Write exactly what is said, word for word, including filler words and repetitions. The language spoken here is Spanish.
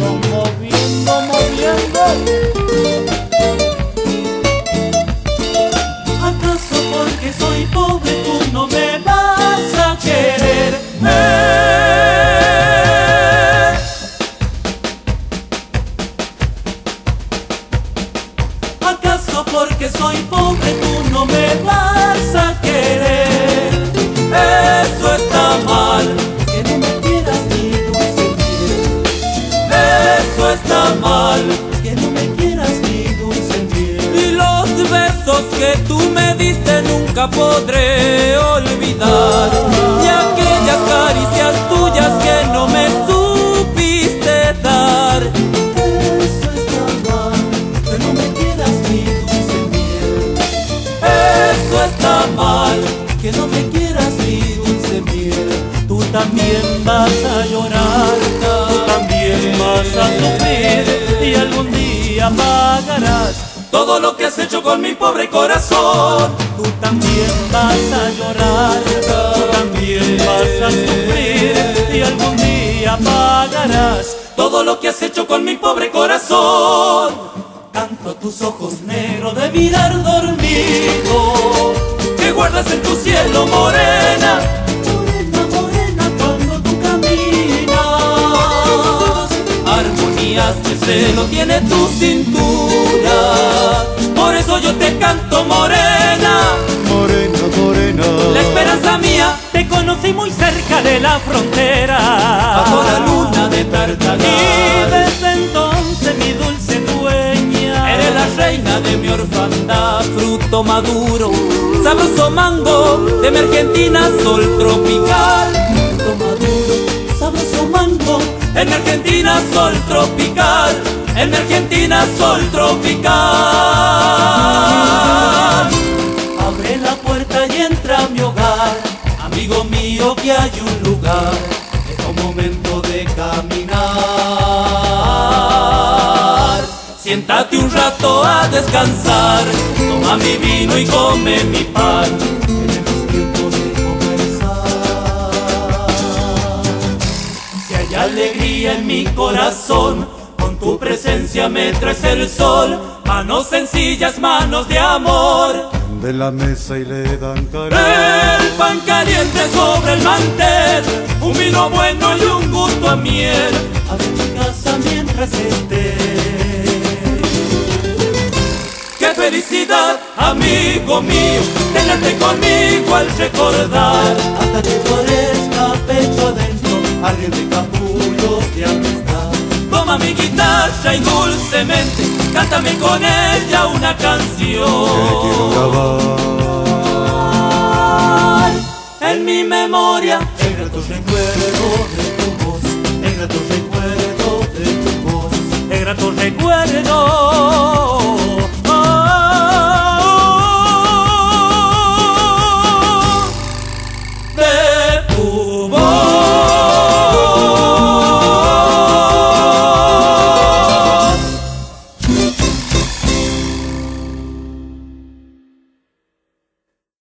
moviendo, moviendo. ¿Acaso porque soy pobre tú no me vas a querer? ¿Acaso porque soy pobre tú no me vas a querer? Eso está mal, que no me quieras ni dulce miel. Eso está mal, que no me quieras ni dulce miel. Y los besos que tú me diste nunca podré olvidar. Y aquellas caricias tuyas que no me supiste dar. Eso está mal, que no me quieras ni dulce miel. Eso está mal, que no me quieras ni dulce miel. Tú también vas a llorar, tú también vas a sufrir, y algún día pagarás todo lo que has hecho con mi pobre corazón. Tú también vas a llorar, tú también vas a sufrir, y algún día pagarás todo lo que has hecho con mi pobre corazón. Canto a tus ojos negros de mirar dormido, que guardas en tu cielo morena. Morena, morena, cuando tú caminas. Armonías de cielo tiene tu cintura, por eso yo te canto morena. Morena, morena. La esperanza mía te conocí muy cerca de la frontera, bajo la luna de Tartagal. Y desde entonces mi dulce dueña, eres la reina de mi orfandad. Fruto maduro, sabroso mango de mi Argentina sol tropical. Fruto maduro, sabroso mango de mi Argentina sol tropical. En mi Argentina sol tropical. Abre la puerta y entra a mi hogar, amigo mío, que hay un lugar. Es un momento de caminar. Siéntate un rato a descansar, toma mi vino y come mi pan. Tenemos tiempo de conversar. Si hay alegría en mi corazón, con tu presencia me traes el sol. Manos sencillas, manos de amor, De la mesa y le dan cariño. el pan caliente sobre el mantel, un vino bueno y un gusto a miel. Abre mi casa mientras esté. ¡Qué felicidad, amigo mío, tenerte conmigo al recordar! Hasta que florezca pecho adentro, alguien de capullos de amistad. Toma mi guitarra y dulcemente cántame con ella una canción. Que quiero grabar en mi memoria el grato recuerdo de tu voz, el grato recuerdo de tu voz, el grato recuerdo